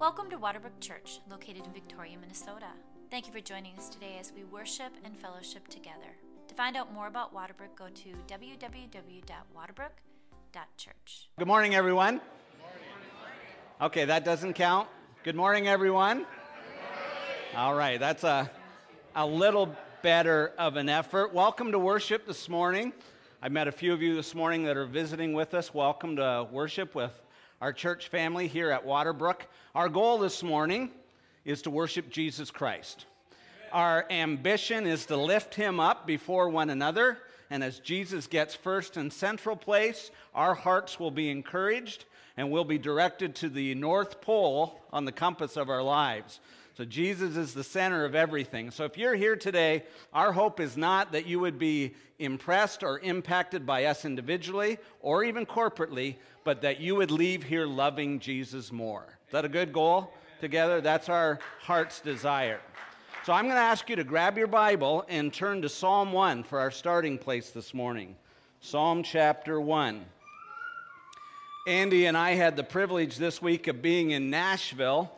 Welcome to Waterbrook Church, located in Victoria, Minnesota. Thank you for joining us today as we worship and fellowship together. To find out more about Waterbrook, go to www.waterbrook.church. Good morning, everyone. Okay, that doesn't count. Good morning, everyone. All right, that's a little better of an effort. Welcome to worship this morning. I met a few of you this morning that are visiting with us. Welcome to worship with our church family here at Waterbrook. Our goal this morning is to worship Jesus Christ. Our ambition is to lift him up before one another, and as Jesus gets first and central place, our hearts will be encouraged and we'll be directed to the North Pole on the compass of our lives. So Jesus is the center of everything. So if you're here today, our hope is not that you would be impressed or impacted by us individually or even corporately, but that you would leave here loving Jesus more. Is that a good goal together? That's our heart's desire. So I'm going to ask you to grab your Bible and turn to Psalm 1 for our starting place this morning. Psalm chapter 1. Andy and I had the privilege this week of being in Nashville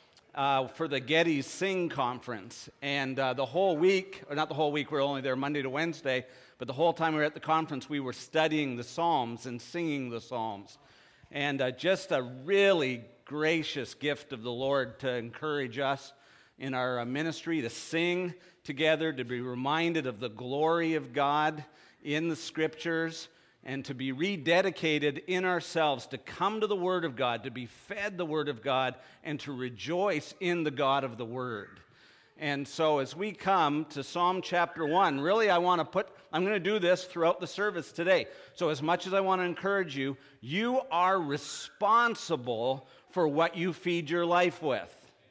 for the Getty Sing Conference. And the whole week, or not the whole week, we were only there Monday to Wednesday, but the whole time we were at the conference, we were studying the Psalms and singing the Psalms. And just a really gracious gift of the Lord to encourage us in our ministry, to sing together, to be reminded of the glory of God in the Scriptures, and to be rededicated in ourselves, to come to the Word of God, to be fed the Word of God, and to rejoice in the God of the Word. And so as we come to Psalm chapter 1, really I'm going to do this throughout the service today. So as much as I want to encourage you, you are responsible for what you feed your life with.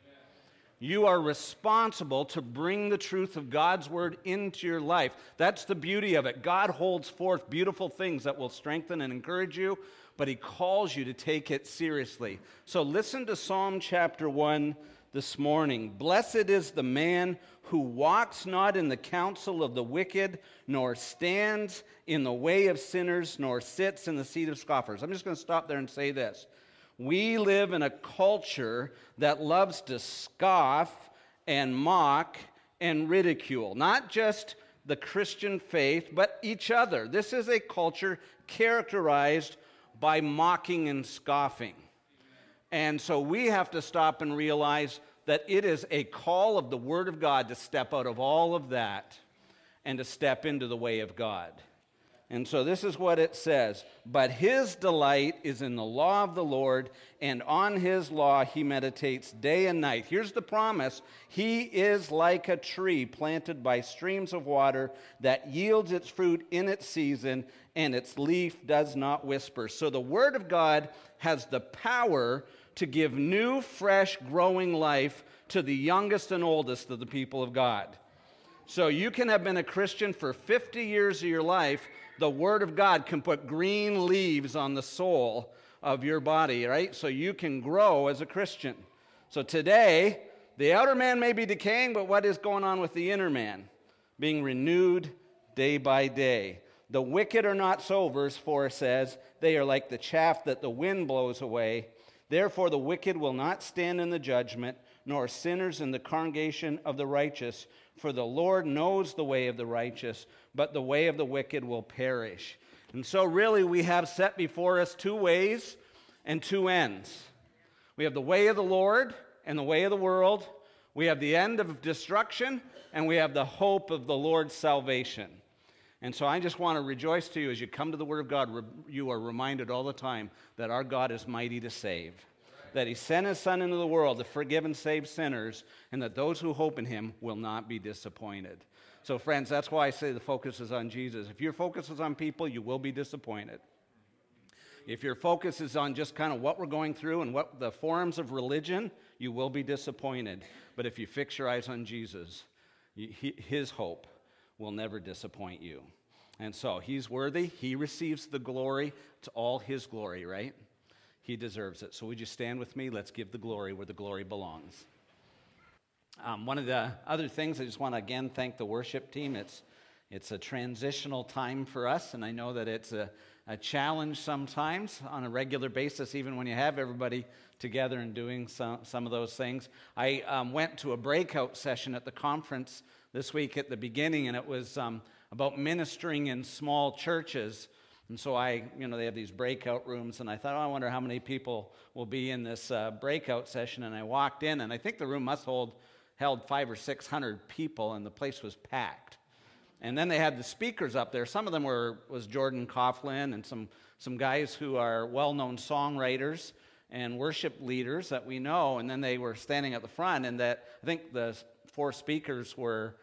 You are responsible to bring the truth of God's Word into your life. That's the beauty of it. God holds forth beautiful things that will strengthen and encourage you, but He calls you to take it seriously. So listen to Psalm chapter 1 this morning. Blessed is the man who walks not in the counsel of the wicked, nor stands in the way of sinners, nor sits in the seat of scoffers. I'm just going to stop there and say this. We live in a culture that loves to scoff and mock and ridicule, not just the Christian faith, but each other. This is a culture characterized by mocking and scoffing. And so we have to stop and realize that it is a call of the Word of God to step out of all of that and to step into the way of God. And so this is what it says. But his delight is in the law of the Lord, and on his law he meditates day and night. Here's the promise. He is like a tree planted by streams of water that yields its fruit in its season, and its leaf does not whisper. So the Word of God has the power to give new, fresh, growing life to the youngest and oldest of the people of God. So you can have been a Christian for 50 years of your life. The Word of God can put green leaves on the soul of your body, right? So you can grow as a Christian. So today, the outer man may be decaying, but what is going on with the inner man? Being renewed day by day. The wicked are not so, verse 4 says. They are like the chaff that the wind blows away. Therefore the wicked will not stand in the judgment, nor sinners in the congregation of the righteous. For the Lord knows the way of the righteous, but the way of the wicked will perish. And so really we have set before us two ways and two ends. We have the way of the Lord and the way of the world. We have the end of destruction, and we have the hope of the Lord's salvation. And so I just want to rejoice to you as you come to the Word of God, you are reminded all the time that our God is mighty to save. That He sent His Son into the world to forgive and save sinners, and that those who hope in Him will not be disappointed. So friends, that's why I say the focus is on Jesus. If your focus is on people, you will be disappointed. If your focus is on just kind of what we're going through and what the forms of religion, you will be disappointed. But if you fix your eyes on Jesus, His hope will never disappoint you. And so He's worthy. He receives the glory. It's all His glory, right? He deserves it. So would you stand with me? Let's give the glory where the glory belongs. One of the other things, I just want to again thank the worship team. It's a transitional time for us, and I know that it's a challenge sometimes on a regular basis, even when you have everybody together and doing some of those things. I went to a breakout session at the conference this week at the beginning, and it was about ministering in small churches. And so they have these breakout rooms, and I thought, I wonder how many people will be in this breakout session. And I walked in, and I think the room must held 500 or 600 people, and the place was packed. And then they had the speakers up there. Some of them was Jordan Coughlin and some guys who are well-known songwriters and worship leaders that we know. And then they were standing at the front, and I think the 4 speakers were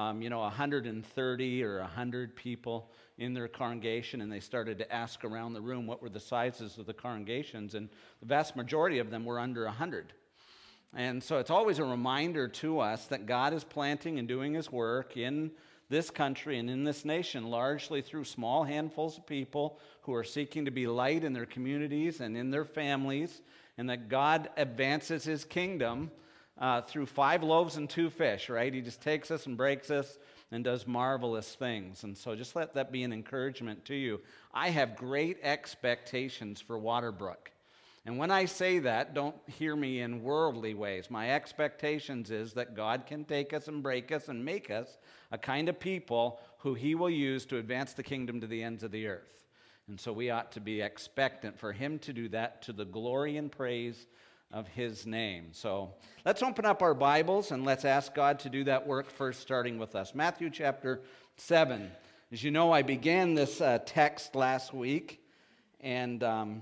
130 or 100 people in their congregation, and they started to ask around the room what were the sizes of the congregations, and the vast majority of them were under 100. And so it's always a reminder to us that God is planting and doing his work in this country and in this nation, largely through small handfuls of people who are seeking to be light in their communities and in their families, and that God advances his kingdom through 5 loaves and 2 fish, right? He just takes us and breaks us and does marvelous things. And so just let that be an encouragement to you. I have great expectations for Waterbrook. And when I say that, don't hear me in worldly ways. My expectations is that God can take us and break us and make us a kind of people who he will use to advance the kingdom to the ends of the earth. And so we ought to be expectant for him to do that to the glory and praise of his name. So let's open up our Bibles and let's ask God to do that work first, starting with us. Matthew chapter 7. As you know, I began this text last week, and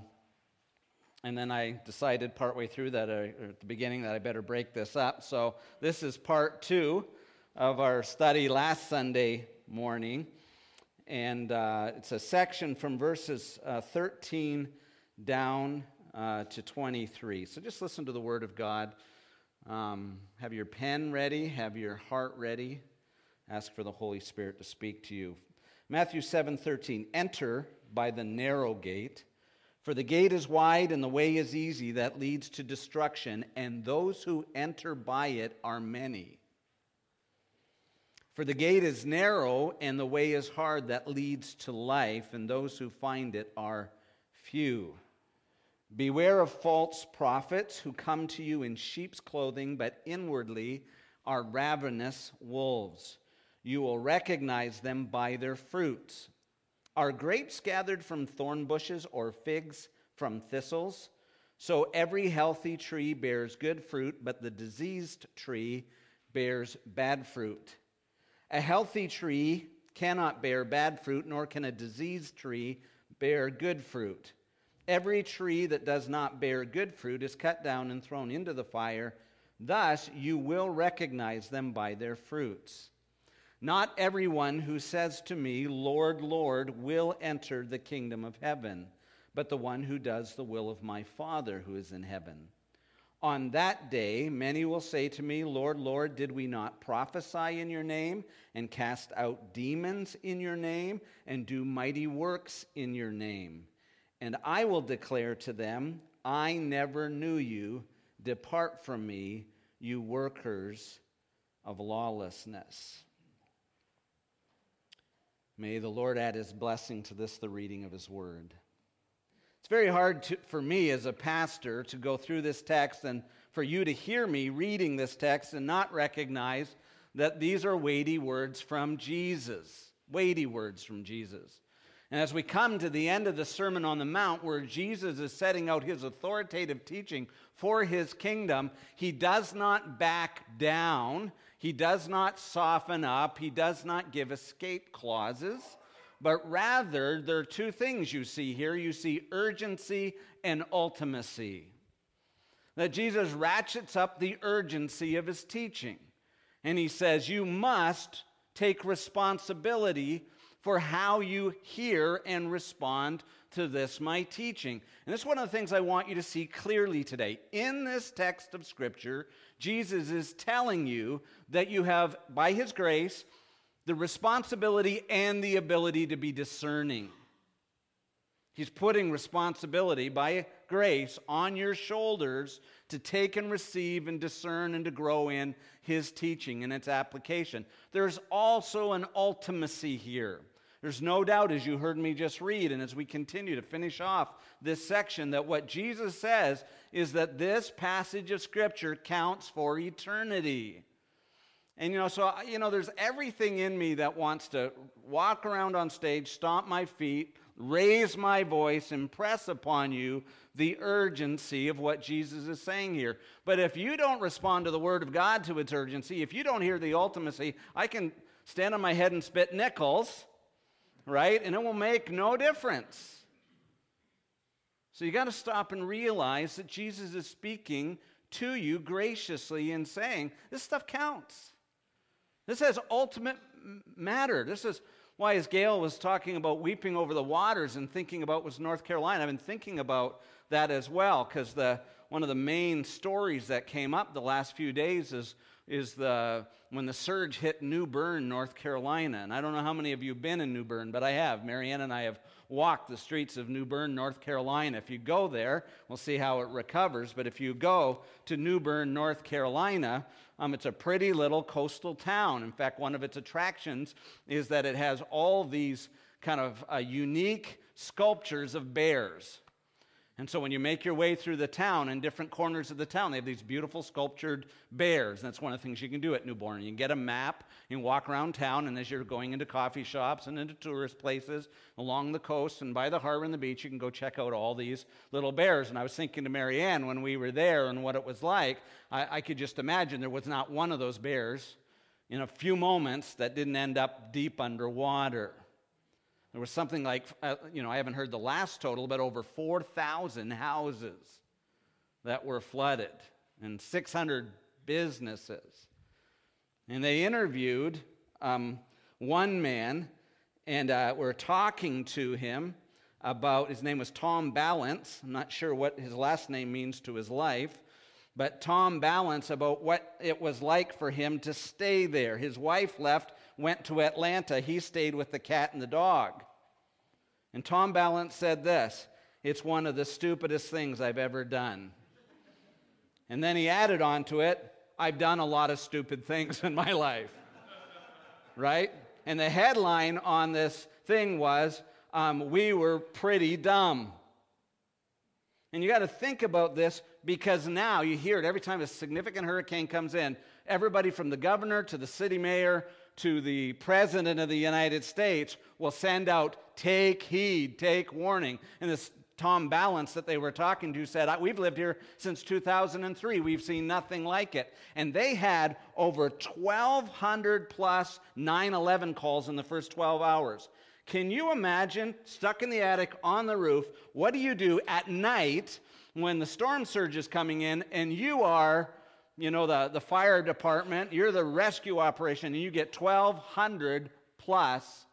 then I decided partway through that, or at the beginning, that I better break this up. So this is part 2 of our study last Sunday morning, and it's a section from verses 13 down to 23. So just listen to the Word of God. Have your pen ready, have your heart ready. Ask for the Holy Spirit to speak to you. Matthew 7:13. Enter by the narrow gate, for the gate is wide and the way is easy that leads to destruction, and those who enter by it are many. For the gate is narrow and the way is hard that leads to life, and those who find it are few. Beware of false prophets who come to you in sheep's clothing, but inwardly are ravenous wolves. You will recognize them by their fruits. Are grapes gathered from thorn bushes or figs from thistles? So every healthy tree bears good fruit, but the diseased tree bears bad fruit. A healthy tree cannot bear bad fruit, nor can a diseased tree bear good fruit. Every tree that does not bear good fruit is cut down and thrown into the fire. Thus you will recognize them by their fruits. Not everyone who says to me, Lord, Lord, will enter the kingdom of heaven, but the one who does the will of my Father who is in heaven. On that day, many will say to me, Lord, Lord, did we not prophesy in your name and cast out demons in your name and do mighty works in your name? And I will declare to them, I never knew you. Depart from me, you workers of lawlessness. May the Lord add his blessing to this, the reading of his word. It's very hard for me as a pastor to go through this text and for you to hear me reading this text and not recognize that these are weighty words from Jesus. Weighty words from Jesus. And as we come to the end of the Sermon on the Mount, where Jesus is setting out his authoritative teaching for his kingdom, he does not back down. He does not soften up. He does not give escape clauses. But rather, there are 2 things you see here. You see urgency and ultimacy. That Jesus ratchets up the urgency of his teaching. And he says, you must take responsibility for how you hear and respond to this, my teaching. And this is one of the things I want you to see clearly today. In this text of Scripture, Jesus is telling you that you have, by his grace, the responsibility and the ability to be discerning. He's putting responsibility by grace on your shoulders to take and receive and discern and to grow in his teaching and its application. There's also an ultimacy here. There's no doubt, as you heard me just read, and as we continue to finish off this section, that what Jesus says is that this passage of Scripture counts for eternity. And, there's everything in me that wants to walk around on stage, stomp my feet, raise my voice, impress upon you the urgency of what Jesus is saying here. But if you don't respond to the Word of God to its urgency, if you don't hear the ultimacy, I can stand on my head and spit nickels, right? And it will make no difference. So you got to stop and realize that Jesus is speaking to you graciously and saying, this stuff counts. This has ultimate matter. This is why, as Gail was talking about weeping over the waters and thinking about was North Carolina, I've been thinking about that as well, because one of the main stories that came up the last few days is when the surge hit New Bern, North Carolina. And I don't know how many of you have been in New Bern, but I have. Marianne and I have walked the streets of New Bern, North Carolina. If you go there, we'll see how it recovers. But if you go to New Bern, North Carolina, it's a pretty little coastal town. In fact, one of its attractions is that it has all these kind of unique sculptures of bears. And so when you make your way through the town, in different corners of the town, they have these beautiful sculptured bears. And that's one of the things you can do at New Bern. You can get a map, you can walk around town, and as you're going into coffee shops and into tourist places along the coast and by the harbor and the beach, you can go check out all these little bears. And I was thinking to Marianne when we were there and what it was like, I could just imagine there was not one of those bears in a few moments that didn't end up deep underwater. There was something like, I haven't heard the last total, but over 4,000 houses that were flooded and 600 businesses. And they interviewed one man, and were talking to him about, his name was Tom Balance. I'm not sure what his last name means to his life, but Tom Balance, about what it was like for him to stay there. His wife left, went to Atlanta. He stayed with the cat and the dog. And Tom Balance said this, "It's one of the stupidest things I've ever done." And then he added on to it, "I've done a lot of stupid things in my life." Right? And the headline on this thing was, "We were pretty dumb." And you got to think about this, because now you hear it every time a significant hurricane comes in. Everybody from the governor to the city mayor to the president of the United States will send out, "Take heed, take warning." And this Tom Balance that they were talking to said, "We've lived here since 2003. We've seen nothing like it." And they had over 1,200 plus 911 calls in the first 12 hours. Can you imagine, stuck in the attic on the roof, what do you do at night when the storm surge is coming in and you are, the fire department, you're the rescue operation, and you get 1,200 plus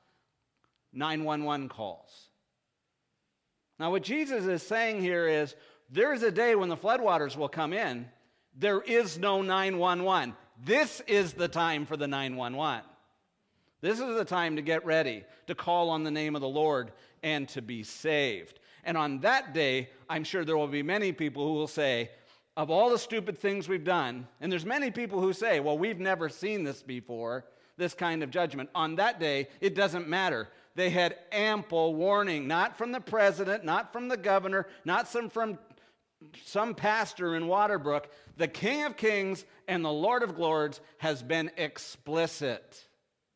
911 calls? Now, what Jesus is saying here is, there is a day when the floodwaters will come in. There is no 911. This is the time for the 911. This is the time to get ready, to call on the name of the Lord and to be saved. And on that day, I'm sure there will be many people who will say, of all the stupid things we've done, and there's many people who say, well, we've never seen this before, this kind of judgment. On that day, it doesn't matter. They had ample warning, not from the president, not from the governor, not from some pastor in Waterbrook. The King of Kings and the Lord of Lords has been explicit.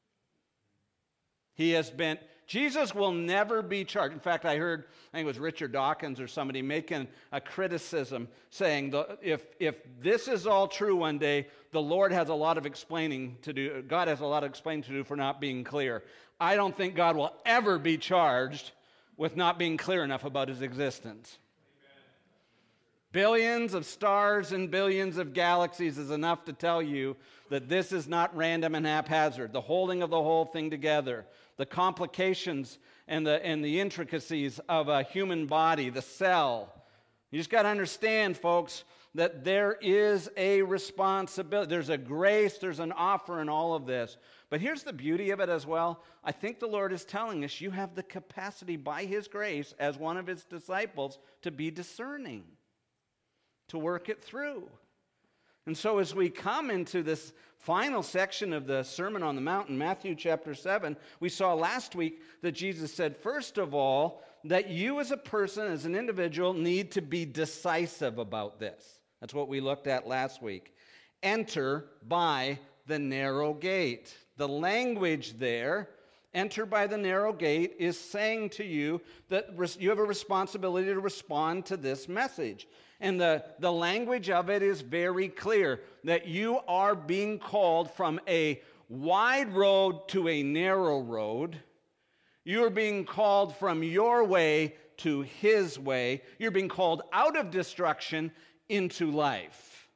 Jesus will never be charged. In fact, I think it was Richard Dawkins or somebody making a criticism saying, if this is all true one day, the Lord has a lot of explaining to do. God has a lot of explaining to do for not being clear. I don't think God will ever be charged with not being clear enough about his existence. Billions of stars and billions of galaxies is enough to tell you that this is not random and haphazard. The holding of the whole thing together, the complications and the intricacies of a human body, the cell. You just got to understand, folks, that there is a responsibility. There's a grace, there's an offer in all of this. But here's the beauty of it as well. I think the Lord is telling us you have the capacity by his grace as one of his disciples to be discerning, to work it through. And so as we come into this final section of the Sermon on the Mount in Matthew chapter 7, we saw last week that Jesus said, first of all, that you as a person, as an individual, need to be decisive about this. That's what we looked at last week. Enter by the narrow gate. The language there, enter by the narrow gate, is saying to you that you have a responsibility to respond to this message. And the language of it is very clear, that you are being called from a wide road to a narrow road. You are being called from your way to his way. You're being called out of destruction into life.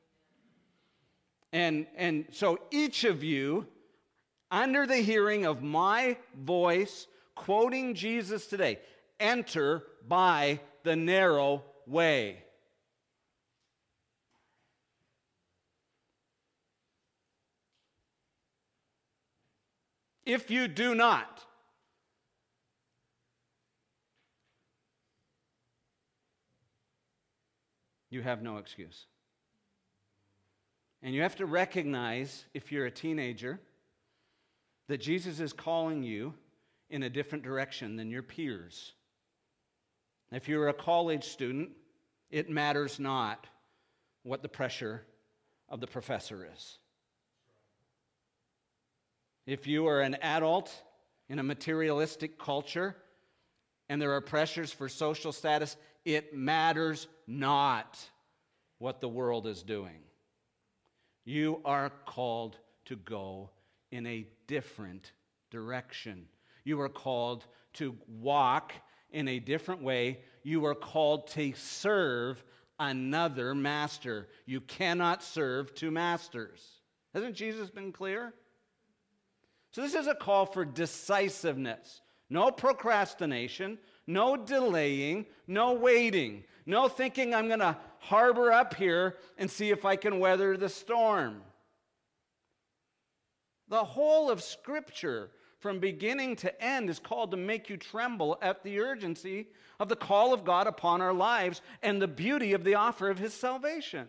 And so each of you, under the hearing of my voice, quoting Jesus today, enter by the narrow way. If you do not, you have no excuse. And you have to recognize, if you're a teenager, that Jesus is calling you in a different direction than your peers. If you're a college student, it matters not what the pressure of the professor is. If you are an adult in a materialistic culture and there are pressures for social status, it matters not what the world is doing. You are called to go in a different direction. You are called to walk in a different way. You are called to serve another master. You cannot serve two masters. Hasn't Jesus been clear? So this is a call for decisiveness. No procrastination, no delaying, no waiting, no thinking I'm going to harbor up here and see if I can weather the storm. The whole of Scripture, from beginning to end, is called to make you tremble at the urgency of the call of God upon our lives and the beauty of the offer of His salvation.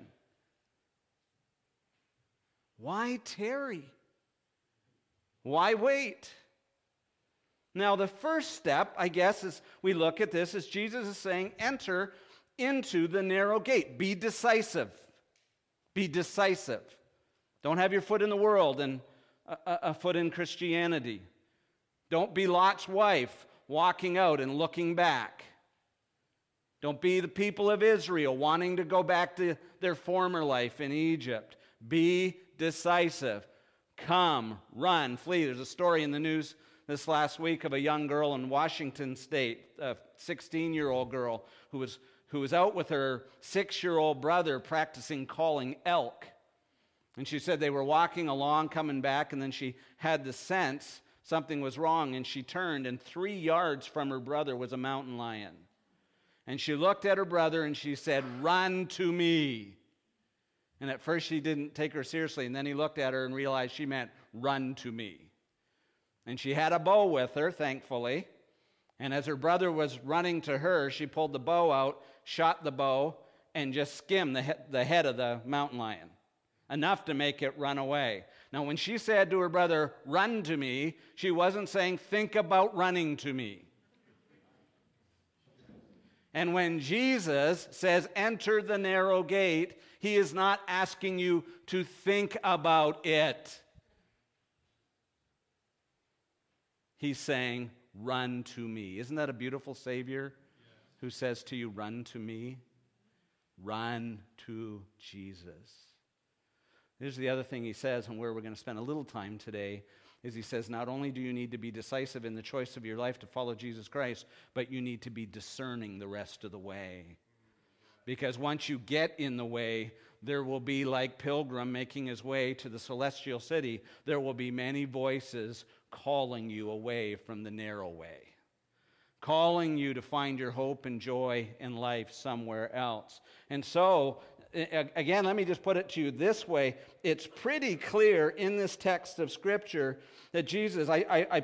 Why tarry? Why wait? Now, the first step, I guess, as we look at this, is Jesus is saying, enter into the narrow gate. Be decisive. Be decisive. Don't have your foot in the world and a foot in Christianity. Don't be Lot's wife, walking out and looking back. Don't be the people of Israel, wanting to go back to their former life in Egypt. Be decisive. Come, run, flee. There's a story in the news this last week of a young girl in Washington State, a 16-year-old girl who was out with her 6-year-old brother practicing calling elk. And she said they were walking along, coming back, and then she had the sense something was wrong, and she turned, and 3 yards from her brother was a mountain lion. And she looked at her brother, and she said, "Run to me." And at first she didn't take her seriously, and then he looked at her and realized she meant, "Run to me." And she had a bow with her, thankfully. And as her brother was running to her, she pulled the bow out, shot the bow, and just skimmed the head of the mountain lion, enough to make it run away. Now, when she said to her brother, "Run to me," she wasn't saying, "Think about running to me." And when Jesus says, "Enter the narrow gate," He is not asking you to think about it. He's saying, "Run to me." Isn't that a beautiful Savior who says to you, "Run to me"? Run to Jesus. Here's the other thing He says, and where we're going to spend a little time today, is He says, not only do you need to be decisive in the choice of your life to follow Jesus Christ, but you need to be discerning the rest of the way. Because once you get in the way, there will be, like Pilgrim making his way to the celestial city, there will be many voices calling you away from the narrow way, calling you to find your hope and joy in life somewhere else. And so, again, let me just put it to you this way. It's pretty clear in this text of Scripture that Jesus, I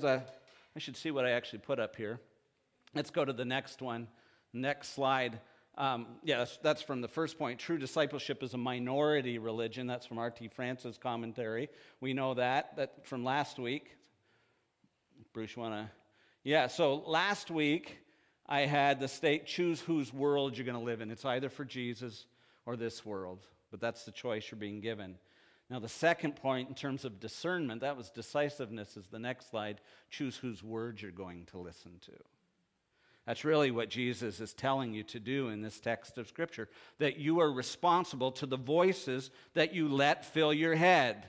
should see what I actually put up here. Let's go to the next one, next slide. That's from the first point. True discipleship is a minority religion. That's from R.T. France's commentary. We know that from last week. Bruce, you want to? Yeah, so last week I had the state choose whose world you're going to live in. It's either for Jesus or this world, but that's the choice you're being given. Now, the second point in terms of discernment, that was decisiveness, is the next slide. Choose whose words you're going to listen to. That's really what Jesus is telling you to do in this text of Scripture, that you are responsible to the voices that you let fill your head.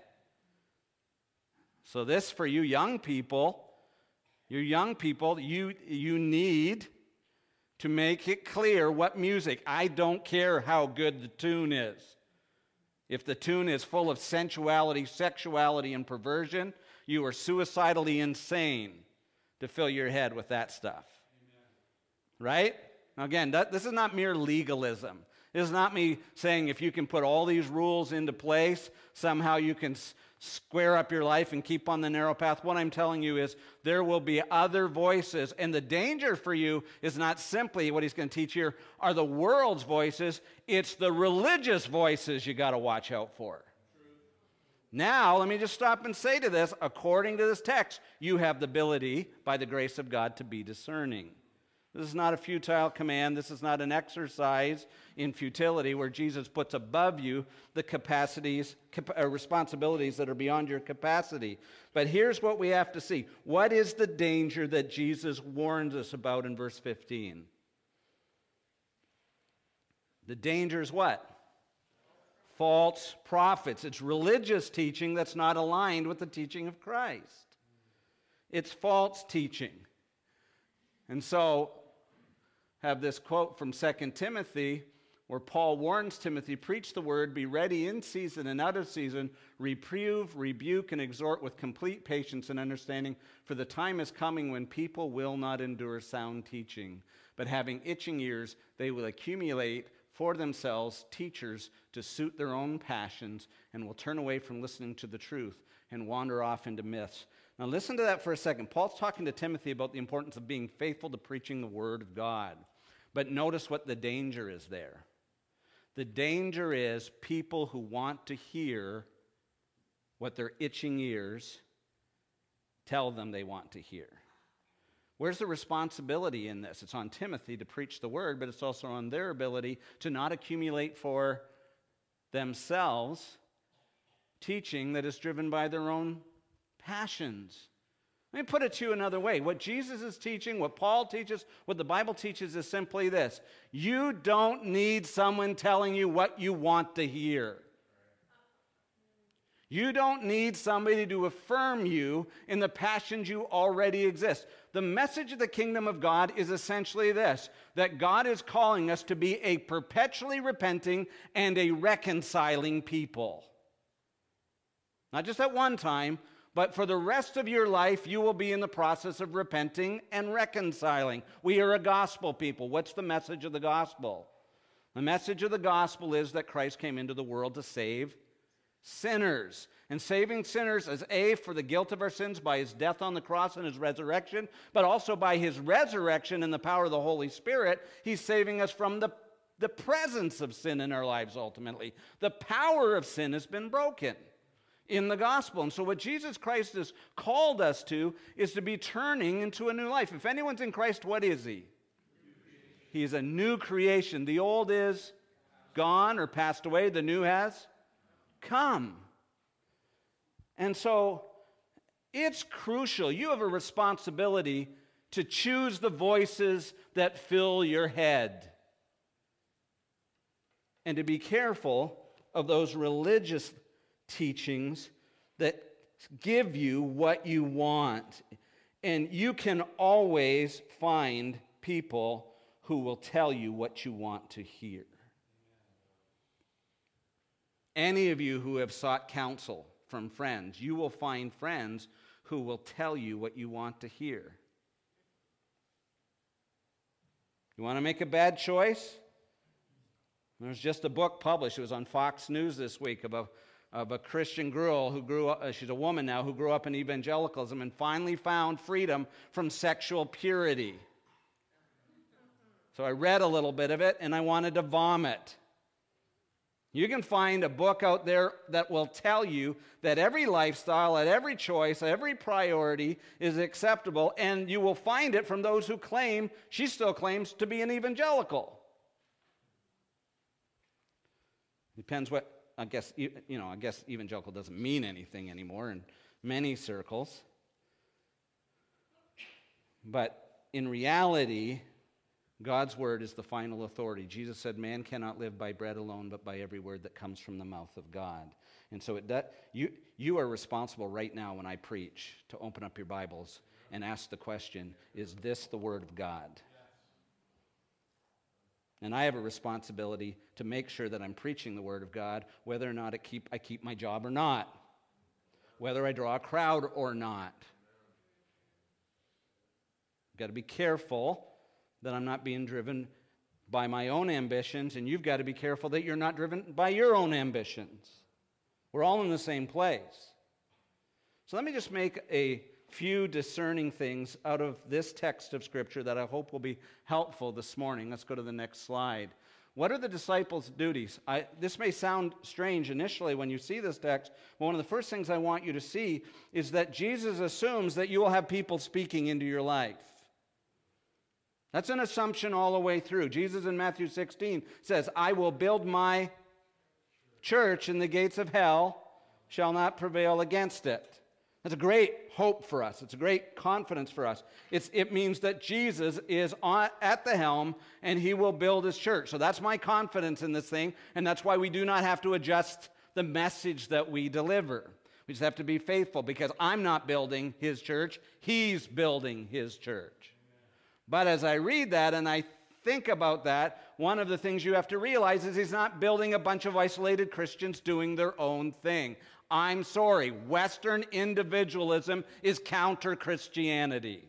So this, for you young people, you need to make it clear what music. I don't care how good the tune is. If the tune is full of sensuality, sexuality, and perversion, you are suicidally insane to fill your head with that stuff. Right? Now again, this is not mere legalism. This is not me saying if you can put all these rules into place, somehow you can square up your life and keep on the narrow path. What I'm telling you is there will be other voices, and the danger for you is not simply what he's going to teach here are the world's voices, it's the religious voices you got to watch out for. Now, let me just stop and say to this, according to this text, you have the ability, by the grace of God, to be discerning. This is not a futile command. This is not an exercise in futility where Jesus puts above you the responsibilities that are beyond your capacity. But here's what we have to see. What is the danger that Jesus warns us about in verse 15? The danger is what? False prophets. It's religious teaching that's not aligned with the teaching of Christ. It's false teaching. And so, have this quote from 2 Timothy where Paul warns Timothy, preach the word, be ready in season and out of season, reprove, rebuke, and exhort with complete patience and understanding, for the time is coming when people will not endure sound teaching, but having itching ears, they will accumulate for themselves teachers to suit their own passions and will turn away from listening to the truth and wander off into myths. Now listen to that for a second. Paul's talking to Timothy about the importance of being faithful to preaching the word of God. But notice what the danger is there. The danger is people who want to hear what their itching ears tell them they want to hear. Where's the responsibility in this? It's on Timothy to preach the word, but it's also on their ability to not accumulate for themselves teaching that is driven by their own passions. Let me put it to you another way. What Jesus is teaching, what Paul teaches, what the Bible teaches is simply this. You don't need someone telling you what you want to hear. You don't need somebody to affirm you in the passions you already exist. The message of the kingdom of God is essentially this, that God is calling us to be a perpetually repenting and a reconciling people. Not just at one time, but for the rest of your life, you will be in the process of repenting and reconciling. We are a gospel people. What's the message of the gospel? The message of the gospel is that Christ came into the world to save sinners. And saving sinners is for the guilt of our sins by his death on the cross and his resurrection, but also by his resurrection and the power of the Holy Spirit, he's saving us from the presence of sin in our lives ultimately. The power of sin has been broken in the gospel. And so what Jesus Christ has called us to is to be turning into a new life. If anyone's in Christ, what is he? He is a new creation. The old is gone or passed away. The new has come. And so it's crucial. You have a responsibility to choose the voices that fill your head and to be careful of those religious teachings that give you what you want. And you can always find people who will tell you what you want to hear. Any of you who have sought counsel from friends, you will find friends who will tell you what you want to hear. You want to make a bad choice? There's just a book published. It was on Fox News this week of a Christian girl who grew up, she's a woman now, who grew up in evangelicalism and finally found freedom from sexual purity. So I read a little bit of it, and I wanted to vomit. You can find a book out there that will tell you that every lifestyle, at every choice, every priority is acceptable, and you will find it from those who claim, she still claims to be an evangelical. Depends what, I guess evangelical doesn't mean anything anymore in many circles. But in reality, God's word is the final authority. Jesus said, man cannot live by bread alone, but by every word that comes from the mouth of God. And so you are responsible right now when I preach to open up your Bibles and ask the question, is this the word of God? And I have a responsibility to make sure that I'm preaching the word of God, whether or not I keep my job or not, whether I draw a crowd or not. I've got to be careful that I'm not being driven by my own ambitions, and you've got to be careful that you're not driven by your own ambitions. We're all in the same place. So let me just make a few discerning things out of this text of Scripture that I hope will be helpful this morning. Let's go to the next slide. What are the disciples' duties? This may sound strange initially when you see this text, but one of the first things I want you to see is that Jesus assumes that you will have people speaking into your life. That's an assumption all the way through. Jesus in Matthew 16 says, I will build my church, and the gates of hell shall not prevail against it. That's a great hope for us. It's a great confidence for us. It means that Jesus is at the helm, and he will build his church. So that's my confidence in this thing, and that's why we do not have to adjust the message that we deliver. We just have to be faithful, because I'm not building his church. He's building his church. But as I read that and I think about that, one of the things you have to realize is he's not building a bunch of isolated Christians doing their own thing. I'm sorry, Western individualism is counter-Christianity.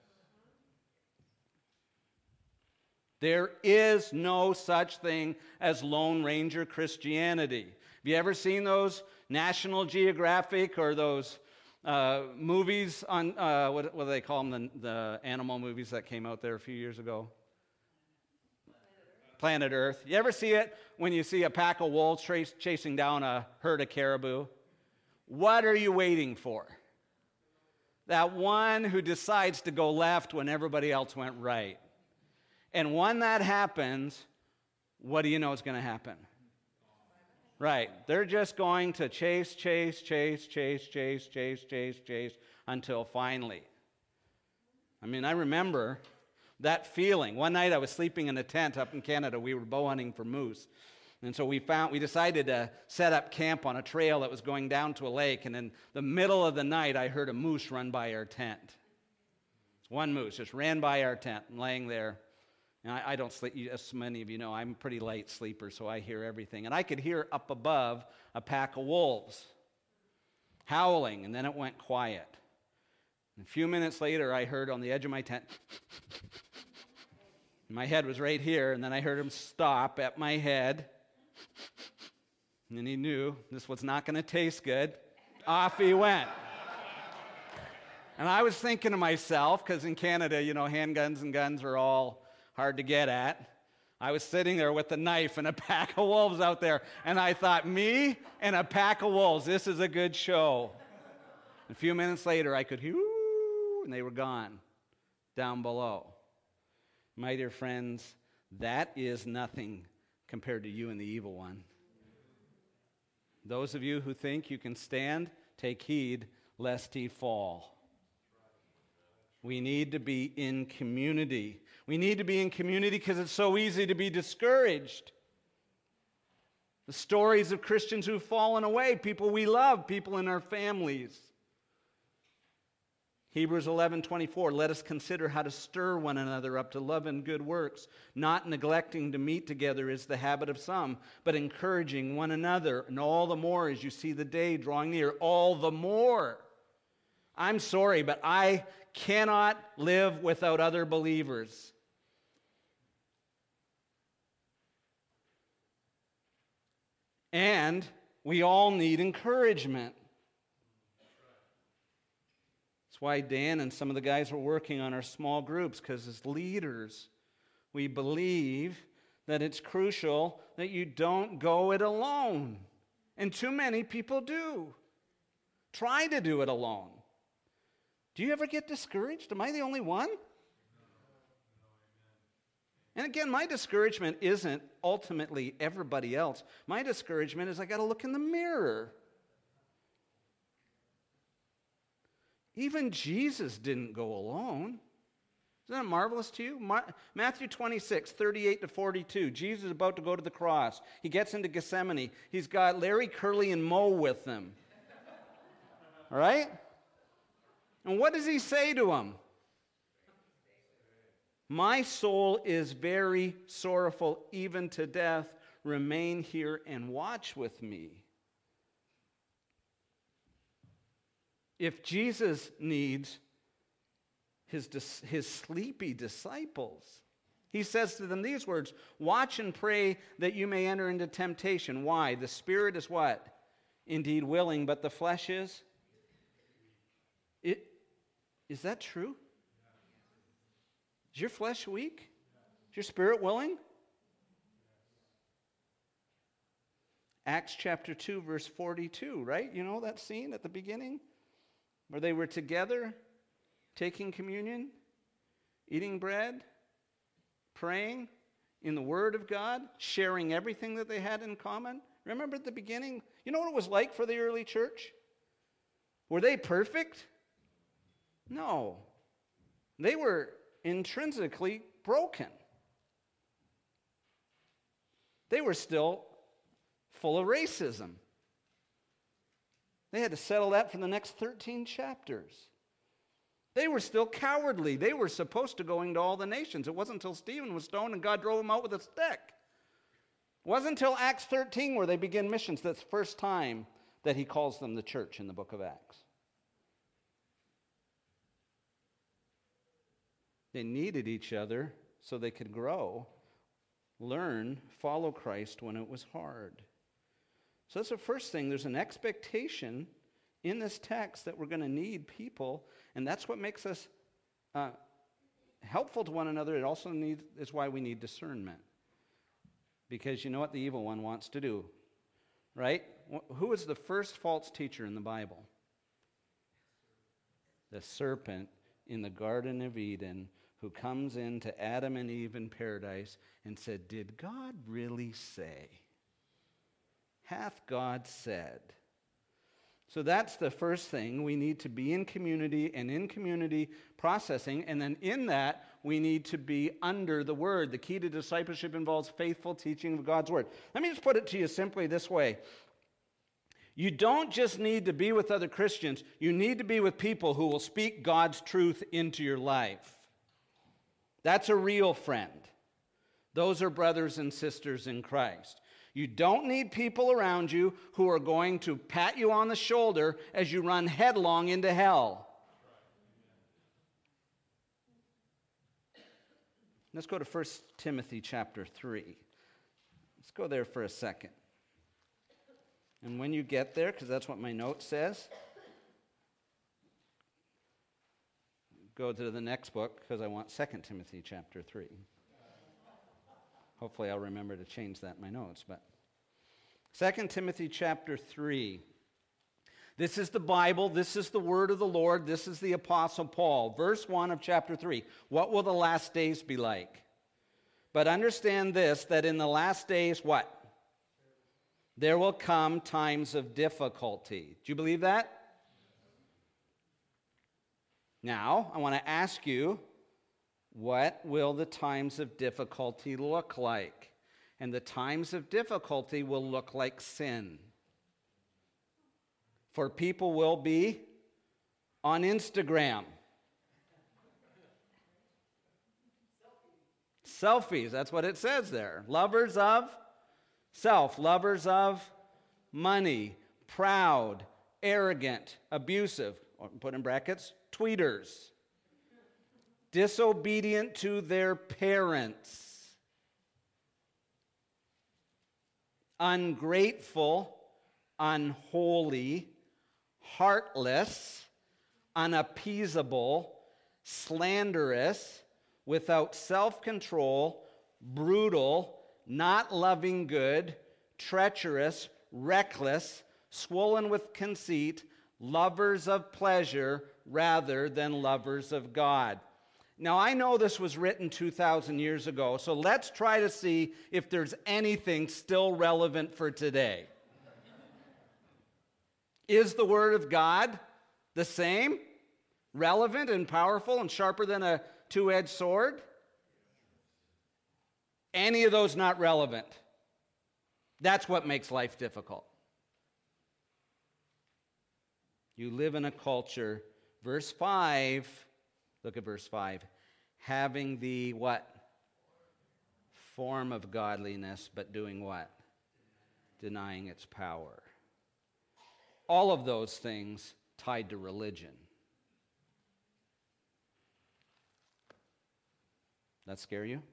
There is no such thing as Lone Ranger Christianity. Have you ever seen those National Geographic or those movies on, what do they call them, the animal movies that came out there a few years ago? Planet Earth. You ever see it when you see a pack of wolves chasing down a herd of caribou? What are you waiting for? That one who decides to go left when everybody else went right. And when that happens, what do you know is going to happen? Right. They're just going to chase until finally. I mean, I remember that feeling. One night I was sleeping in a tent up in Canada. We were bow hunting for moose. And so we decided to set up camp on a trail that was going down to a lake. And in the middle of the night, I heard a moose run by our tent. One moose just ran by our tent and laying there. And I don't sleep, as many of you know, I'm a pretty light sleeper, so I hear everything. And I could hear up above a pack of wolves howling, and then it went quiet. And a few minutes later, I heard on the edge of my tent, my head was right here, and then I heard him stop at my head. And then he knew this was not going to taste good. Off he went. And I was thinking to myself, because in Canada, you know, handguns and guns are all hard to get at. I was sitting there with a knife and a pack of wolves out there, and I thought, me and a pack of wolves, this is a good show. A few minutes later, I could hear, and they were gone down below. My dear friends, that is nothing compared to you and the evil one. Those of you who think you can stand, take heed lest he fall. We need to be in community. We need to be in community because it's so easy to be discouraged. The stories of Christians who've fallen away, people we love, people in our families. Hebrews 11:24, let us consider how to stir one another up to love and good works, not neglecting to meet together is the habit of some, but encouraging one another, and all the more as you see the day drawing near, all the more. I'm sorry, but I cannot live without other believers. And we all need encouragement. That's why Dan and some of the guys were working on our small groups, because as leaders, we believe that it's crucial that you don't go it alone. And too many people do. Try to do it alone. Do you ever get discouraged? Am I the only one? And again, my discouragement isn't ultimately everybody else. My discouragement is I got to look in the mirror. Even Jesus didn't go alone. Isn't that marvelous to you? Matthew 26, 38 to 42. Jesus is about to go to the cross. He gets into Gethsemane. He's got Larry, Curly, and Moe with him. All right? And what does he say to him? My soul is very sorrowful, even to death. Remain here and watch with me. If Jesus needs his sleepy disciples, he says to them these words, watch and pray that you may enter into temptation. Why? The spirit is what? Indeed willing, but the flesh is? Is that true? Is your flesh weak? Is your spirit willing? Acts chapter 2, verse 42, right? You know that scene at the beginning where they were together, taking communion, eating bread, praying in the Word of God, sharing everything that they had in common. Remember at the beginning? You know what it was like for the early church? Were they perfect? No. They were intrinsically broken. They were still full of racism. They had to settle that for the next 13 chapters. They were still cowardly. They were supposed to go into all the nations. It wasn't until Stephen was stoned and God drove him out with a stick. It wasn't until Acts 13 where they begin missions. That's the first time that he calls them the church in the book of Acts. They needed each other so they could grow, learn, follow Christ when it was hard. So that's the first thing. There's an expectation in this text that we're going to need people, and that's what makes us helpful to one another. It also is why we need discernment. Because you know what the evil one wants to do, right? Who is the first false teacher in the Bible? The serpent in the Garden of Eden, who comes into Adam and Eve in paradise and said, did God really say? Hath God said? So that's the first thing. We need to be in community and in community processing. And then in that, we need to be under the Word. The key to discipleship involves faithful teaching of God's Word. Let me just put it to you simply this way. You don't just need to be with other Christians. You need to be with people who will speak God's truth into your life. That's a real friend. Those are brothers and sisters in Christ. You don't need people around you who are going to pat you on the shoulder as you run headlong into hell. Let's go to 1 Timothy chapter 3. Let's go there for a second. And when you get there, because that's what my note says, go to the next book, because I want 2 Timothy chapter 3. Hopefully I'll remember to change that in my notes. But 2 Timothy chapter 3. This is the Bible. This is the word of the Lord. This is the Apostle Paul. Verse 1 of chapter 3. What will the last days be like? But understand this, that in the last days, what? There will come times of difficulty. Do you believe that? Now, I want to ask you, what will the times of difficulty look like? And the times of difficulty will look like sin. For people will be on Instagram. Selfies, that's what it says there. Lovers of self, lovers of money, proud, arrogant, abusive, or put in brackets, tweeters, disobedient to their parents, ungrateful, unholy, heartless, unappeasable, slanderous, without self-control, brutal, not loving good, treacherous, reckless, swollen with conceit, lovers of pleasure rather than lovers of God. Now, I know this was written 2,000 years ago, so let's try to see if there's anything still relevant for today. Is the Word of God the same? Relevant and powerful and sharper than a two-edged sword? Any of those not relevant. That's what makes life difficult. You live in a culture, verse 5, look at verse 5, having the what? Form of godliness, but doing what? Denying its power. All of those things tied to religion. That scare you?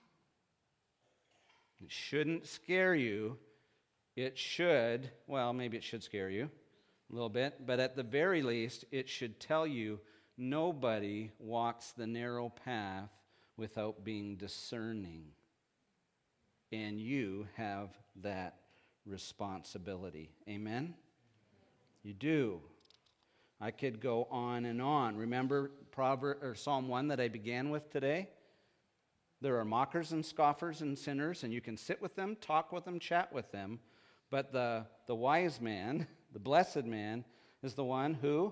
It shouldn't scare you. It should, well, maybe it should scare you a little bit, but at the very least, it should tell you nobody walks the narrow path without being discerning. And you have that responsibility. Amen? You do. I could go on and on. Remember Psalm 1 that I began with today? There are mockers and scoffers and sinners, and you can sit with them, talk with them, chat with them. But the wise man, the blessed man, is the one who,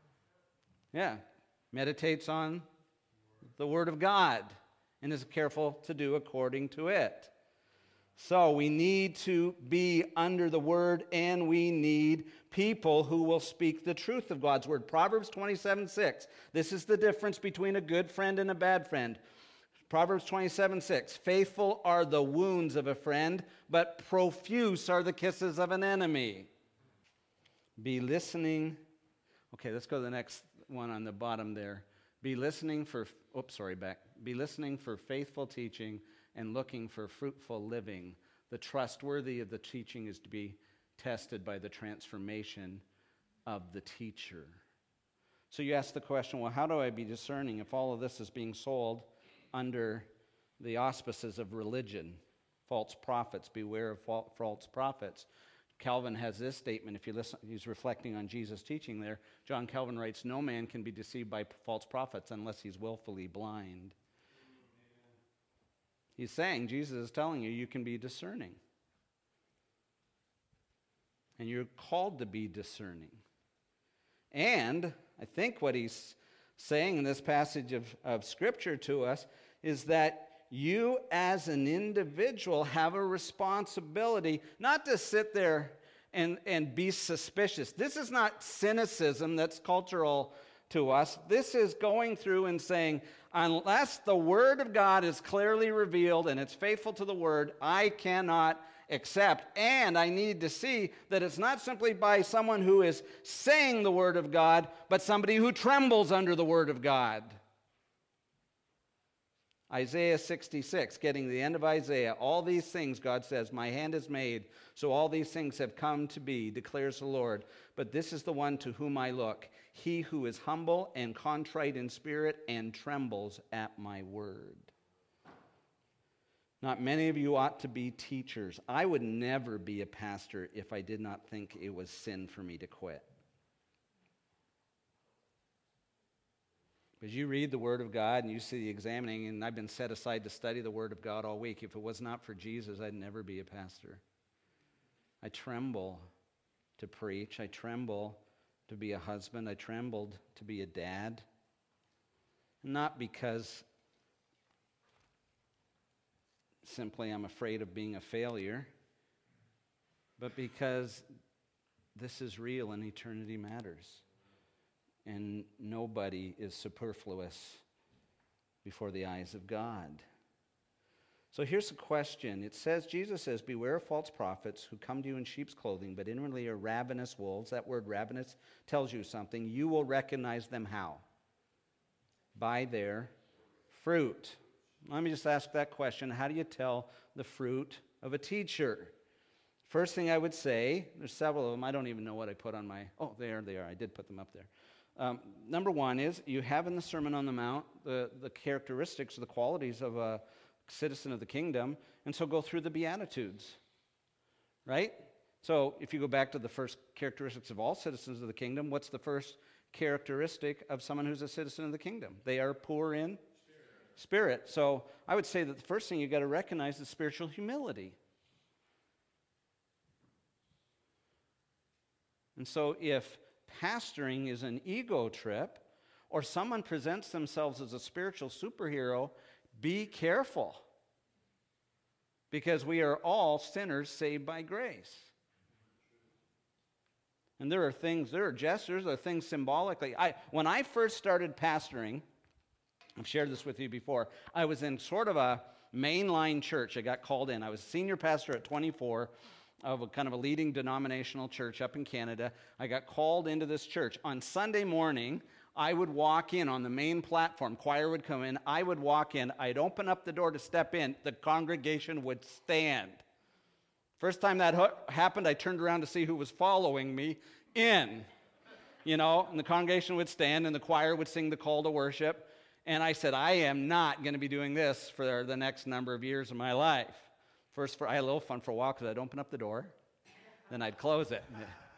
meditates on the Word of God and is careful to do according to it. So we need to be under the Word, and we need people who will speak the truth of God's Word. Proverbs 27:6. This is the difference between a good friend and a bad friend. Proverbs 27:6. Faithful are the wounds of a friend, but profuse are the kisses of an enemy. Be listening. Okay, let's go to the next one on the bottom there. Be listening for faithful teaching and looking for fruitful living. The trustworthy of the teaching is to be tested by the transformation of the teacher. So you ask the question, well, how do I be discerning if all of this is being sold under the auspices of religion? False prophets, beware of false prophets. Calvin has this statement, if you listen, he's reflecting on Jesus' teaching there. John Calvin writes, no man can be deceived by false prophets unless he's willfully blind. He's saying, Jesus is telling you, you can be discerning. And you're called to be discerning. And I think what he's saying in this passage of Scripture to us is that you as an individual have a responsibility not to sit there and be suspicious. This is not cynicism that's cultural to us. This is going through and saying, unless the Word of God is clearly revealed and it's faithful to the Word, I cannot accept. And I need to see that it's not simply by someone who is saying the Word of God, but somebody who trembles under the Word of God. Isaiah 66, getting to the end of Isaiah, all these things, God says, my hand is made, so all these things have come to be, declares the Lord. But this is the one to whom I look, he who is humble and contrite in spirit and trembles at my word. Not many of you ought to be teachers. I would never be a pastor if I did not think it was sin for me to quit. Because you read the Word of God and you see the examining, and I've been set aside to study the Word of God all week. If it was not for Jesus, I'd never be a pastor. I tremble to preach. I tremble to be a husband. I trembled to be a dad. Not because simply I'm afraid of being a failure, but because this is real and eternity matters. And nobody is superfluous before the eyes of God. So here's the question. It says, Jesus says, beware of false prophets who come to you in sheep's clothing, but inwardly are ravenous wolves. That word ravenous tells you something. You will recognize them how? By their fruit. Let me just ask that question. How do you tell the fruit of a teacher? First thing I would say, there's several of them. I don't even know what I put on my, oh, there they are. I did put them up there. Number one is you have in the Sermon on the Mount the characteristics, the qualities of a citizen of the kingdom, and so go through the Beatitudes, right? So if you go back to the first characteristics of all citizens of the kingdom, what's the first characteristic of someone who's a citizen of the kingdom? They are poor in spirit. So I would say that the first thing you've got to recognize is spiritual humility. And so if pastoring is an ego trip, or someone presents themselves as a spiritual superhero, be careful. Because we are all sinners saved by grace. And there are gestures, there are things symbolically. When I first started pastoring, I've shared this with you before, I was in sort of a mainline church. I got called in. I was senior pastor at 24 of a kind of a leading denominational church up in Canada. I got called into this church. On Sunday morning, I would walk in on the main platform. Choir would come in. I would walk in. I'd open up the door to step in. The congregation would stand. First time that happened, I turned around to see who was following me in. And the congregation would stand and the choir would sing the call to worship. And I said, I am not going to be doing this for the next number of years of my life. First, I had a little fun for a while because I'd open up the door, then I'd close it.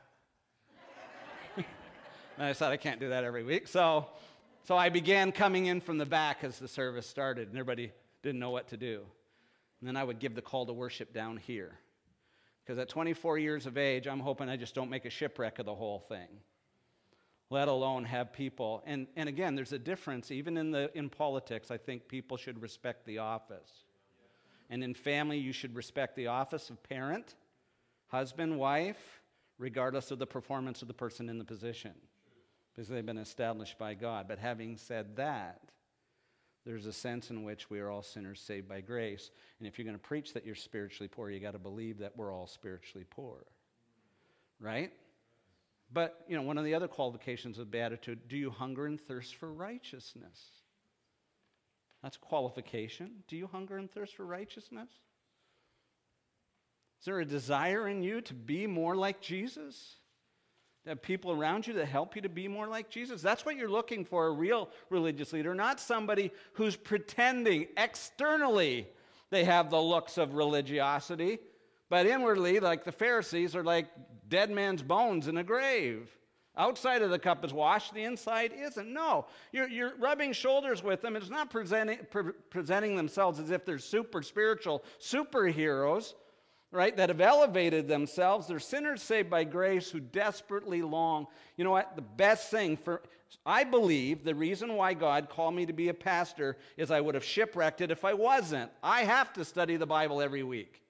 And I said, I can't do that every week. So I began coming in from the back as the service started, and everybody didn't know what to do. And then I would give the call to worship down here. Because at 24 years of age, I'm hoping I just don't make a shipwreck of the whole thing, let alone have people. And again, there's a difference. Even in politics, I think people should respect the office. And in family, you should respect the office of parent, husband, wife, regardless of the performance of the person in the position, because they've been established by God. But having said that, there's a sense in which we are all sinners saved by grace. And if you're going to preach that you're spiritually poor, you got to believe that we're all spiritually poor. Right? But, one of the other qualifications of beatitude, do you hunger and thirst for righteousness? That's a qualification. Do you hunger and thirst for righteousness? Is there a desire in you to be more like Jesus? To have people around you that help you to be more like Jesus? That's what you're looking for, a real religious leader, not somebody who's pretending externally they have the looks of religiosity, but inwardly, like the Pharisees, are like dead man's bones in a grave. Outside of the cup is washed, the inside isn't. No, you're rubbing shoulders with them. It's not presenting themselves as if they're super spiritual superheroes, right, that have elevated themselves. They're sinners saved by grace who desperately long. You know what? The best thing I believe the reason why God called me to be a pastor is I would have shipwrecked it if I wasn't. I have to study the Bible every week.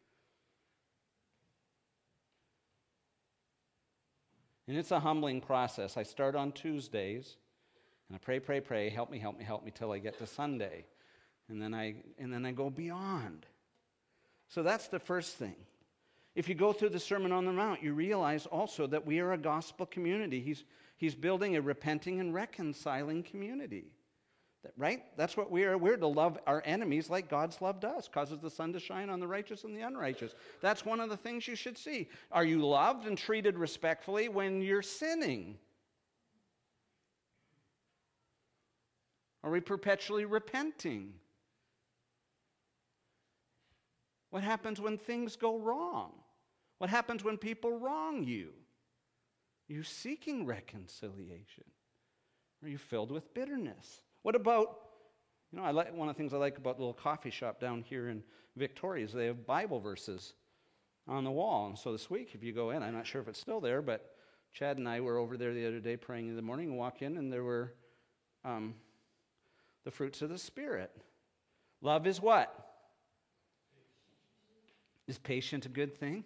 And it's a humbling process. I start on Tuesdays, and I pray, help me, till I get to Sunday. And then I go beyond. So that's the first thing. If you go through the Sermon on the Mount, you realize also that we are a gospel community. He's building a repenting and reconciling community. Right? That's what we are. We're to love our enemies like God's loved us, causes the sun to shine on the righteous and the unrighteous. That's one of the things you should see. Are you loved and treated respectfully when you're sinning? Are we perpetually repenting? What happens when things go wrong? What happens when people wrong you? Are you seeking reconciliation? Are you filled with bitterness? What about, one of the things I like about the little coffee shop down here in Victoria is they have Bible verses on the wall. And so this week, if you go in, I'm not sure if it's still there, but Chad and I were over there the other day praying in the morning and walk in, and there were the fruits of the Spirit. Love is what? Is patient a good thing?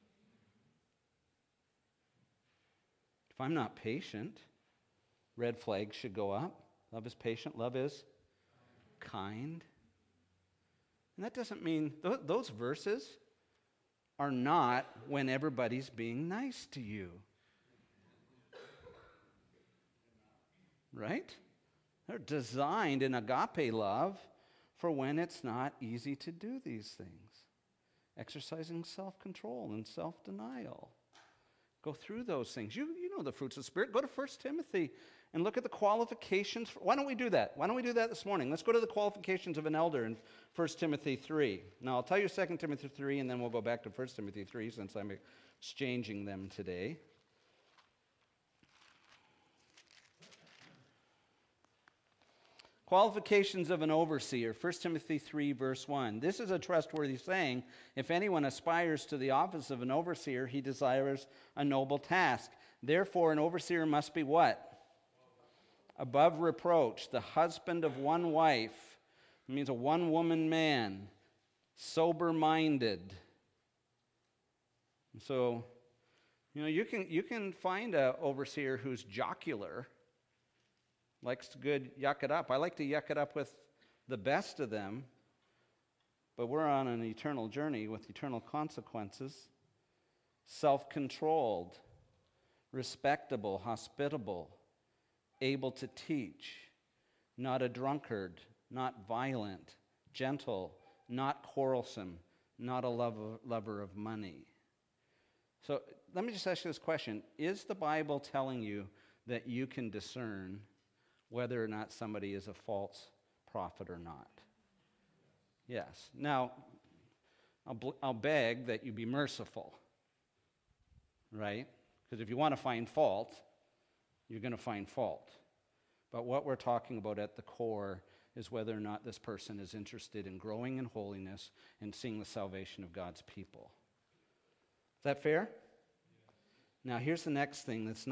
If I'm not patient, red flags should go up. Love is patient. Love is kind. And that doesn't mean, those verses are not when everybody's being nice to you. Right? They're designed in agape love for when it's not easy to do these things. Exercising self-control and self-denial. Go through those things. You know the fruits of the Spirit. Go to 1 Timothy and look at the qualifications. Why don't we do that? Why don't we do that this morning? Let's go to the qualifications of an elder in 1 Timothy 3. Now, I'll tell you 2 Timothy 3, and then we'll go back to 1 Timothy 3 since I'm exchanging them today. Qualifications of an overseer, 1 Timothy 3, verse 1. This is a trustworthy saying. If anyone aspires to the office of an overseer, he desires a noble task. Therefore, an overseer must be what? Above reproach, the husband of one wife. It means a one-woman man, sober-minded. So, you can find an overseer who's jocular, likes to yuck it up. I like to yuck it up with the best of them, but we're on an eternal journey with eternal consequences. Self-controlled, respectable, hospitable, able to teach, not a drunkard, not violent, gentle, not quarrelsome, not a lover of money. So let me just ask you this question. Is the Bible telling you that you can discern whether or not somebody is a false prophet or not? Yes. Now, I'll beg that you be merciful, right? Because if you want to find fault, you're going to find fault. But what we're talking about at the core is whether or not this person is interested in growing in holiness and seeing the salvation of God's people. Is that fair? Now, here's the next thing. It's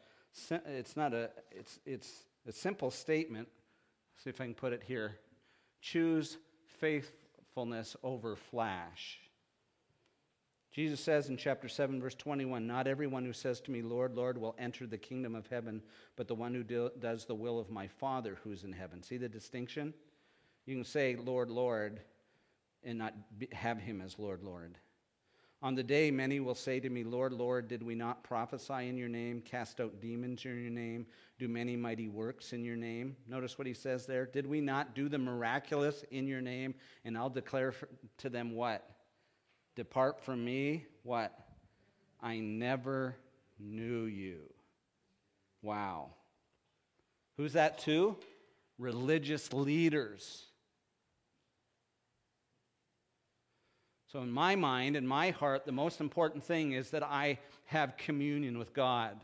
a simple statement. See if I can put it here. Choose faithfulness over flash. Jesus says in chapter 7, verse 21, not everyone who says to me, Lord, Lord, will enter the kingdom of heaven, but the one who does the will of my Father who's in heaven. See the distinction? You can say, Lord, Lord, and not have him as Lord, Lord. On the day, many will say to me, Lord, Lord, did we not prophesy in your name, cast out demons in your name, do many mighty works in your name? Notice what he says there. Did we not do the miraculous in your name? And I'll declare to them what? Depart from me, what? I never knew you. Wow. Who's that to? Religious leaders. So in my mind, in my heart, the most important thing is that I have communion with God.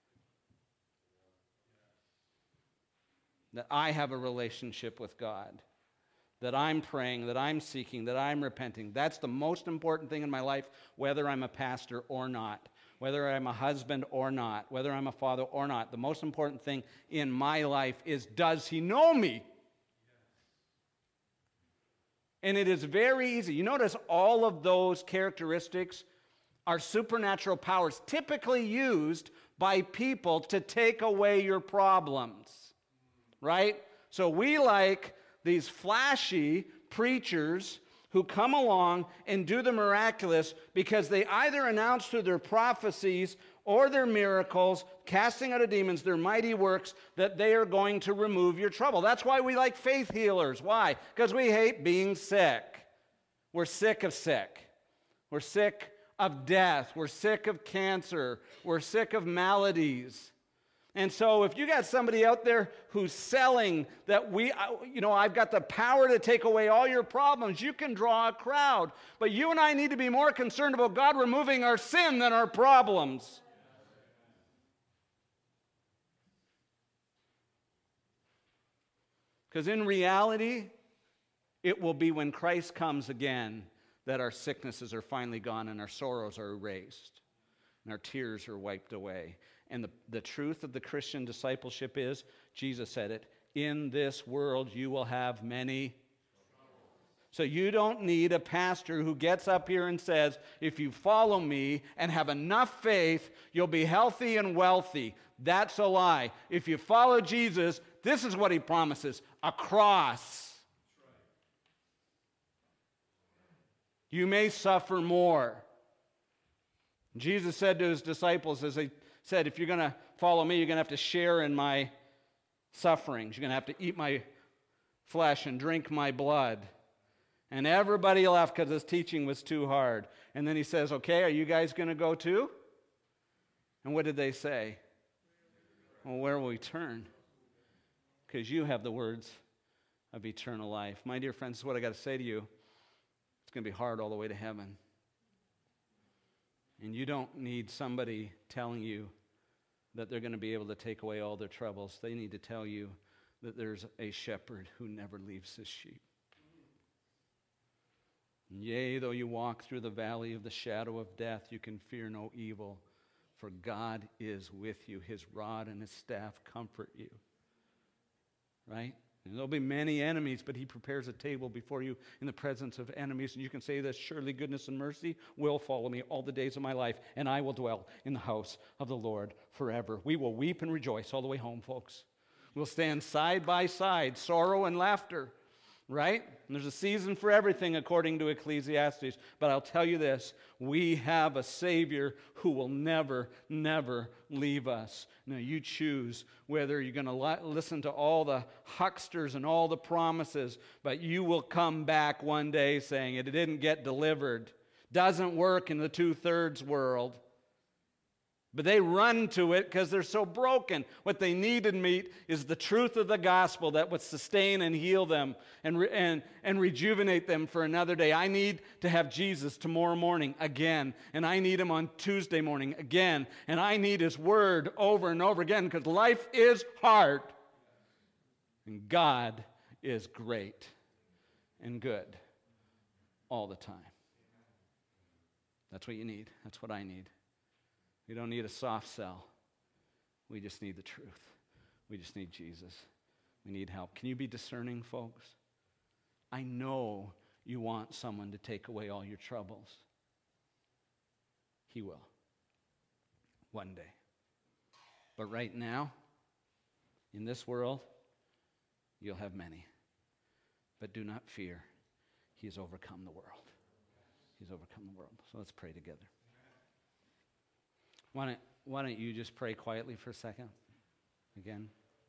That I have a relationship with God. That I'm praying, that I'm seeking, that I'm repenting. That's the most important thing in my life, whether I'm a pastor or not, whether I'm a husband or not, whether I'm a father or not. The most important thing in my life is, does he know me? And it is very easy. You notice all of those characteristics are supernatural powers typically used by people to take away your problems, right? So we like these flashy preachers who come along and do the miraculous because they either announce through their prophecies or their miracles, casting out of demons, their mighty works, that they are going to remove your trouble. That's why we like faith healers. Why? Because we hate being sick. We're sick of sick. We're sick of death. We're sick of cancer. We're sick of maladies. And so if you got somebody out there who's selling that I've got the power to take away all your problems, you can draw a crowd. But you and I need to be more concerned about God removing our sin than our problems. Because in reality, it will be when Christ comes again that our sicknesses are finally gone and our sorrows are erased and our tears are wiped away. And the truth of the Christian discipleship is, Jesus said it, in this world you will have many. So you don't need a pastor who gets up here and says, if you follow me and have enough faith, you'll be healthy and wealthy. That's a lie. If you follow Jesus, this is what he promises, a cross. You may suffer more. Jesus said to his disciples, as he said, if you're going to follow me, you're going to have to share in my sufferings. You're going to have to eat my flesh and drink my blood. And everybody left because his teaching was too hard. And then he says, okay, are you guys going to go too? And what did they say? Well, where will we turn? Because you have the words of eternal life. My dear friends, this is what I got to say to you. It's going to be hard all the way to heaven. And you don't need somebody telling you that they're going to be able to take away all their troubles. They need to tell you that there's a shepherd who never leaves his sheep. Yea, though you walk through the valley of the shadow of death, you can fear no evil, for God is with you. His rod and his staff comfort you. Right? And there'll be many enemies, but he prepares a table before you in the presence of enemies. And you can say this, surely goodness and mercy will follow me all the days of my life, and I will dwell in the house of the Lord forever. We will weep and rejoice all the way home, folks. We'll stand side by side, sorrow and laughter, right? And there's a season for everything according to Ecclesiastes. But I'll tell you this, we have a Savior who will never, never leave us. Now you choose whether you're going to listen to all the hucksters and all the promises, but you will come back one day saying it didn't get delivered. Doesn't work in the 2/3 world. But they run to it because they're so broken. What they need and meet is the truth of the gospel that would sustain and heal them and rejuvenate them for another day. I need to have Jesus tomorrow morning again. And I need him on Tuesday morning again. And I need his word over and over again because life is hard. And God is great and good all the time. That's what you need. That's what I need. We don't need a soft sell. We just need the truth. We just need Jesus. We need help. Can you be discerning, folks? I know you want someone to take away all your troubles. He will. One day. But right now, in this world, you'll have many. But do not fear. He has overcome the world. He's overcome the world. So let's pray together. Why don't you just pray quietly for a second? Again.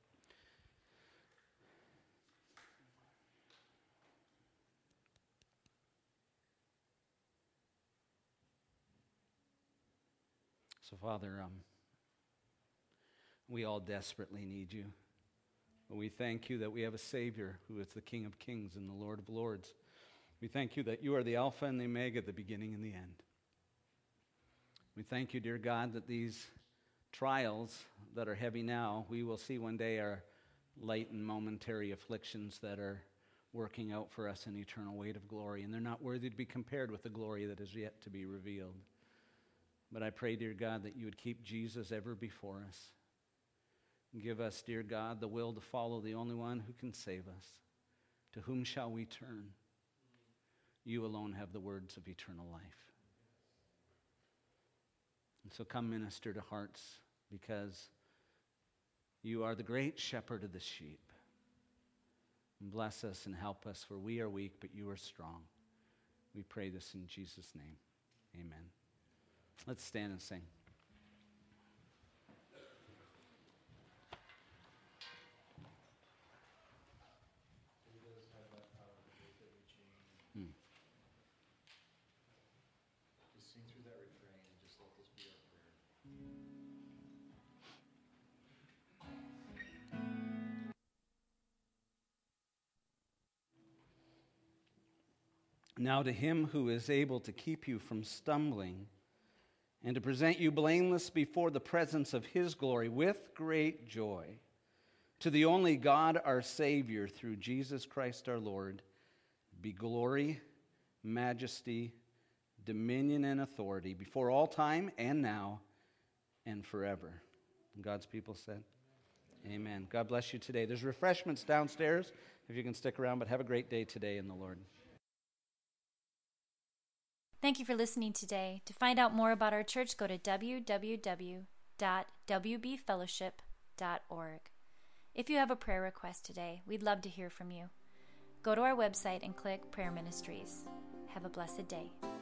So, Father, we all desperately need you. But we thank you that we have a Savior who is the King of Kings and the Lord of Lords. We thank you that you are the Alpha and the Omega, the beginning and the end. We thank you, dear God, that these trials that are heavy now, we will see one day are light and momentary afflictions that are working out for us an eternal weight of glory. And they're not worthy to be compared with the glory that is yet to be revealed. But I pray, dear God, that you would keep Jesus ever before us. Give us, dear God, the will to follow the only one who can save us. To whom shall we turn? You alone have the words of eternal life. And so come minister to hearts, because you are the great shepherd of the sheep. And bless us and help us, for we are weak, but you are strong. We pray this in Jesus' name. Amen. Let's stand and sing. Now to him who is able to keep you from stumbling and to present you blameless before the presence of his glory with great joy, to the only God our Savior through Jesus Christ our Lord, be glory, majesty, dominion, and authority before all time and now and forever. And God's people said, amen. God bless you today. There's refreshments downstairs if you can stick around, but have a great day today in the Lord. Thank you for listening today. To find out more about our church, go to www.wbfellowship.org. If you have a prayer request today, we'd love to hear from you. Go to our website and click Prayer Ministries. Have a blessed day.